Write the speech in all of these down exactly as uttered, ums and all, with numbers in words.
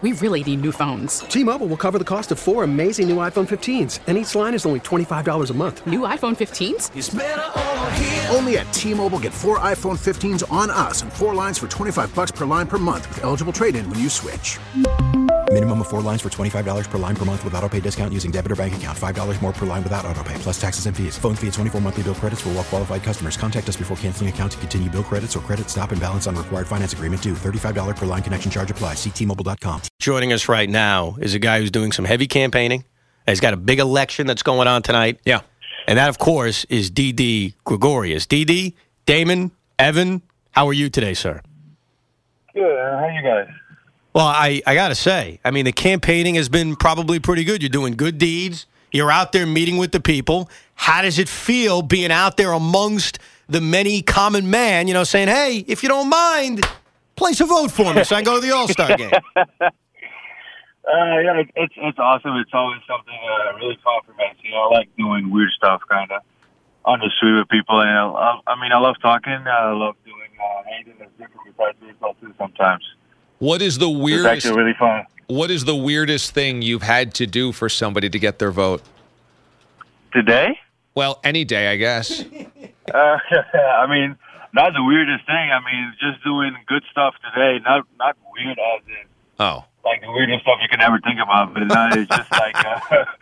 We really need new phones. T-Mobile will cover the cost of four amazing new iPhone fifteens, and each line is only twenty-five dollars a month. New iPhone fifteens? It's better over here. Only at T-Mobile, get four iPhone fifteens on us and four lines for twenty-five dollars per line per month with eligible trade-in when you switch. Minimum of four lines for twenty-five dollars per line per month with autopay discount using debit or bank account. five dollars more per line without autopay, plus taxes and fees. Phone fee at twenty-four monthly bill credits for well-qualified customers. Contact us before canceling account to continue bill credits or credit stop and balance on required finance agreement due. thirty-five dollars per line connection charge applies. See T Mobile dot com. Joining us right now is a guy who's doing some heavy campaigning. He's got a big election that's going on tonight. Yeah. And that, of course, is Didi Gregorius. Didi, Damon, Evan, how are you today, sir? Good. How you guys? Well, I, I got to say, I mean, the campaigning has been probably pretty good. You're doing good deeds. You're out there meeting with the people. How does it feel being out there amongst the many common man, you know, saying, hey, if you don't mind, place a vote for me so I can go to the All-Star game? Uh, yeah, it, it's it's awesome. It's always something uh, really fun for me. You know, I like doing weird stuff, kind of, on the street with people. And I, love, I mean, I love talking. I love doing uh, anything that's different besides baseball, too, sometimes. What is the weirdest? It's actually really fun. What is the weirdest thing you've had to do for somebody to get their vote? Today? Well, any day, I guess. uh, I mean, not the weirdest thing. I mean, just doing good stuff today. Not not weird as in oh, like the weirdest stuff you can ever think about. But not, it's just like uh,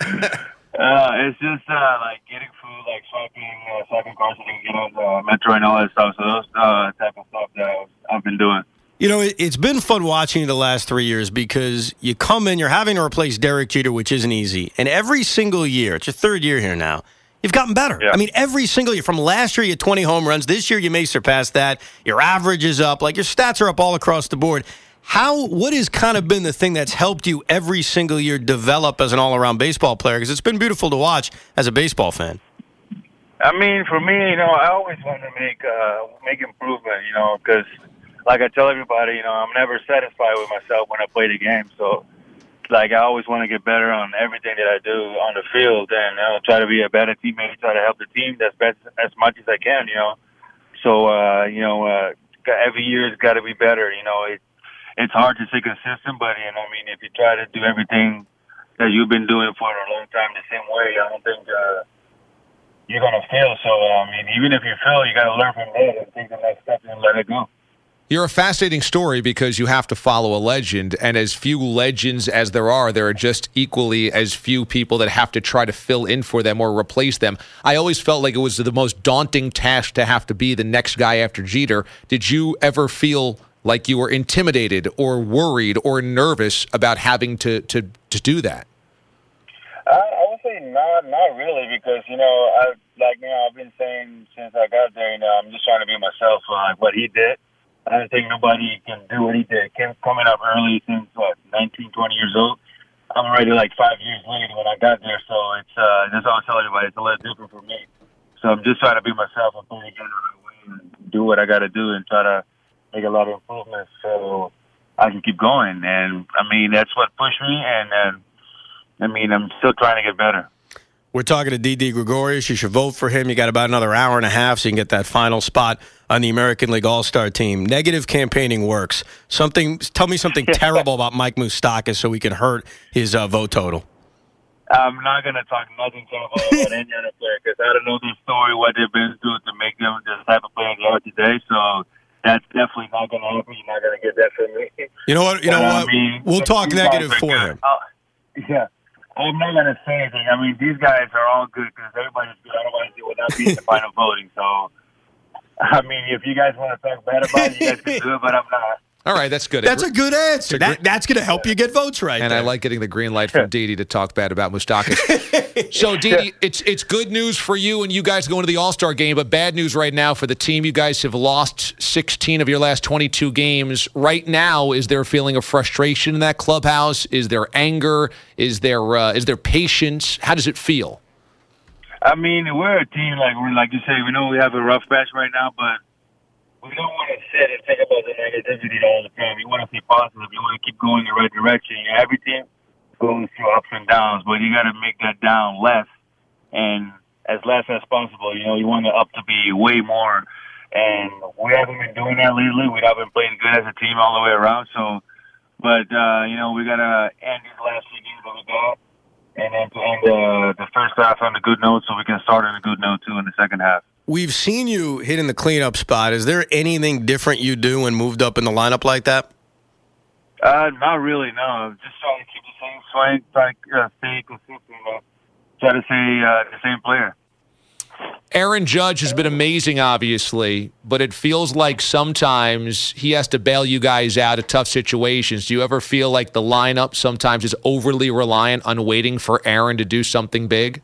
uh, it's just uh, like getting food, like swiping, uh, swiping cars so you can get on the metro and all that stuff. So those uh, type of stuff that I've been doing. You know, it, it's been fun watching you the last three years because you come in, you're having to replace Derek Jeter, which isn't easy. And every single year, it's your third year here now, you've gotten better. Yeah. I mean, every single year. From last year, you had twenty home runs. This year, you may surpass that. Your average is up. Like, your stats are up all across the board. How? What has kind of been the thing that's helped you every single year develop as an all-around baseball player? Because it's been beautiful to watch as a baseball fan. I mean, for me, you know, I always want to make uh, make improvement, you know, because like I tell everybody, you know, I'm never satisfied with myself when I play the game. So, like, I always want to get better on everything that I do on the field and you know, try to be a better teammate, try to help the team as best as much as I can, you know. So, uh, you know, uh, every year it's got to be better. You know, it, it's hard to stay consistent, but, you know, I mean, if you try to do everything that you've been doing for a long time the same way, I don't think uh, you're going to fail. So, uh, I mean, even if you fail, you got to learn from that and take the next step and let it go. You're a fascinating story because you have to follow a legend, and as few legends as there are, there are just equally as few people that have to try to fill in for them or replace them. I always felt like it was the most daunting task to have to be the next guy after Jeter. Did you ever feel like you were intimidated or worried or nervous about having to, to, to do that? I, I would say not, not really, because, you know, I like, you know, I've been saying since I got there, you know, I'm just trying to be myself, uh, like what he did. I don't think nobody can do what he did. Came coming up early since, what, nineteen, twenty years old. I'm already like five years late when I got there, so it's, uh, that's all I tell everybody. It's a little different for me. So I'm just trying to be myself and play the game the right way and do what I got to do and try to make a lot of improvements so I can keep going. And, I mean, that's what pushed me, and, and I mean, I'm still trying to get better. We're talking to Didi Gregorius. You should vote for him. You got about another hour and a half so you can get that final spot on the American League All-Star team. Negative campaigning works. Something. Tell me something terrible about Mike Moustakas so we can hurt his uh, vote total. I'm not going to talk nothing terrible about any other player because I don't know the story, what they've been through to make them the type of player they are today. So that's definitely not going to happen. You're not going to get that from me. You know what? You know but, what? I mean, we'll talk negative for good. him. Uh, yeah. I'm not going to say anything. I mean, these guys are all good because everybody's good. Otherwise, they would not be in the final voting. So, I mean, if you guys want to talk bad about it, you guys can do it, but I'm not. All right, that's good. That's a good answer. That, that's going to help you get votes right. And there. I like getting the green light from Didi to talk bad about Moustakas. So, Didi, it's it's good news for you and you guys going to the All-Star game, but bad news right now for the team. You guys have lost sixteen of your last twenty-two games. Right now, is there a feeling of frustration in that clubhouse? Is there anger? Is there uh, is there patience? How does it feel? I mean, we're a team, like we're like you say, we know we have a rough patch right now, but we don't want to sit and think about the negativity all the time. You want to be positive. You want to keep going in the right direction. Every team goes through ups and downs, but you got to make that down less and as less as possible. You know, you want the up to be way more. And we haven't been doing that lately. We haven't been playing good as a team all the way around. So But, uh, you know, we got to end these last few games that we got. And then to end uh, the first half on a good note so we can start on a good note, too, in the second half. We've seen you hit in the cleanup spot. Is there anything different you do when moved up in the lineup like that? Uh, not really, no. Just trying to keep the same swing, trying to uh, stay consistent, you know, try to stay uh, the same player. Aaron Judge has been amazing, obviously, but it feels like sometimes he has to bail you guys out of tough situations. Do you ever feel like the lineup sometimes is overly reliant on waiting for Aaron to do something big?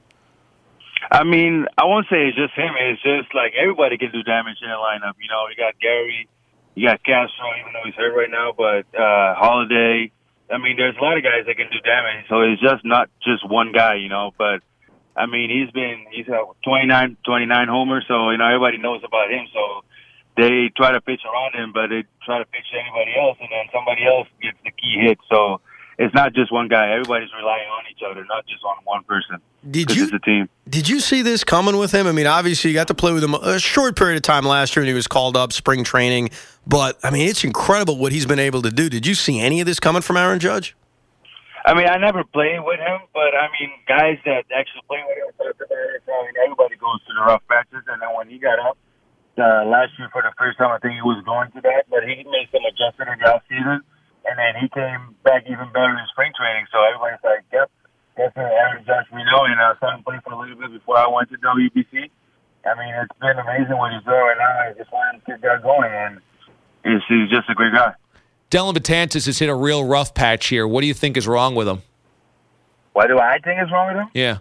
I mean, I won't say it's just him. It's just like everybody can do damage in the lineup. You know, you got Gary, you got Castro, even though he's hurt right now, but uh, Holiday. I mean, there's a lot of guys that can do damage, so it's just not just one guy, you know, but I mean, he's been, he's a twenty-nine, twenty-nine homer, so, you know, everybody knows about him. So they try to pitch around him, but they try to pitch to anybody else, and then somebody else gets the key hit. So it's not just one guy. Everybody's relying on each other, not just on one person. Did you, it's a team. Did you see this coming with him? I mean, obviously, you got to play with him a short period of time last year, and he was called up spring training. But, I mean, it's incredible what he's been able to do. Did you see any of this coming from Aaron Judge? I mean, I never played with him, but, I mean, guys that actually play with him, I mean, everybody goes through the rough patches, and then when he got up uh, last year for the first time, I think he was going through that, but he made some adjustment in the offseason, and then he came back even better in spring training, so everybody's like, yep, that's Aaron Judge we know, and I saw him play for a little bit before I went to W B C. I mean, it's been amazing what he's doing right now. I just want him to get that going, and he's, he's just a great guy. Dellin Betances has hit a real rough patch here. What do you think is wrong with him? What do I think is wrong with him? Yeah.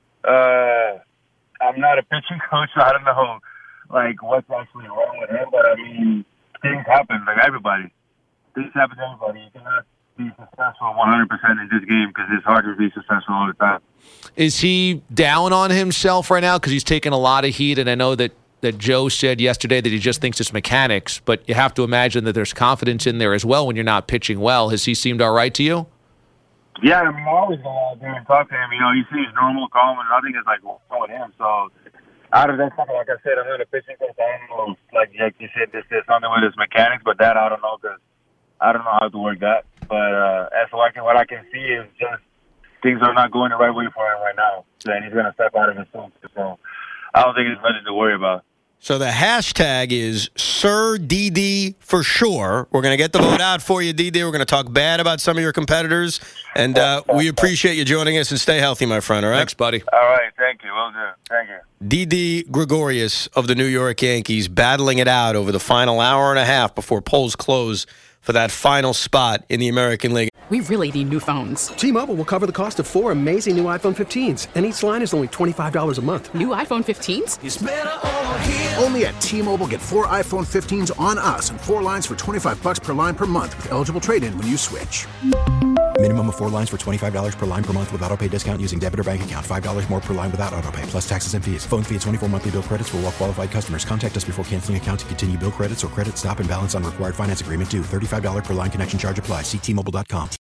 Uh, I'm not a pitching coach, so I don't know, like, what's actually wrong with him. But, I mean, things happen, like everybody. Things happen to everybody. You cannot be successful one hundred percent in this game because it's hard to be successful all the time. Is he down on himself right now because he's taking a lot of heat? And I know that that Joe said yesterday that he just thinks it's mechanics, but you have to imagine that there's confidence in there as well when you're not pitching well. Has he seemed all right to you? Yeah, I mean, I always go out there and talk to him. You know, he seems normal, calm, and nothing is like what's wrong with him. So, out of that stuff, like I said, I'm not a pitching coach. I don't know, like, like you said, this is something with his mechanics, but that I don't know because I don't know how to work that. But uh, as what I can, what I can see is just things are not going the right way for him right now, and he's going to step out of his zone. So, I don't think there's nothing to worry about. So the hashtag is Sir D D for sure. We're going to get the vote out for you, D D. We're going to talk bad about some of your competitors, and uh, we appreciate you joining us, and stay healthy, my friend, all right? Thanks, buddy. All right, thank you. Will do. Thank you. D D Gregorius of the New York Yankees battling it out over the final hour and a half before polls close for that final spot in the American League. We really need new phones. T-Mobile will cover the cost of four amazing new iPhone fifteens, and each line is only twenty-five dollars a month. New iPhone fifteens? It's better over here. Only at T-Mobile, get four iPhone fifteens on us and four lines for twenty-five bucks per line per month with eligible trade-in when you switch. Minimum of four lines for twenty-five dollars per line per month with autopay discount using debit or bank account. five dollars more per line without autopay, plus taxes and fees. Phone fee at twenty-four monthly bill credits for well-qualified customers. Contact us before canceling account to continue bill credits or credit stop and balance on required finance agreement due. thirty-five dollars per line connection charge applies. See T Mobile dot com.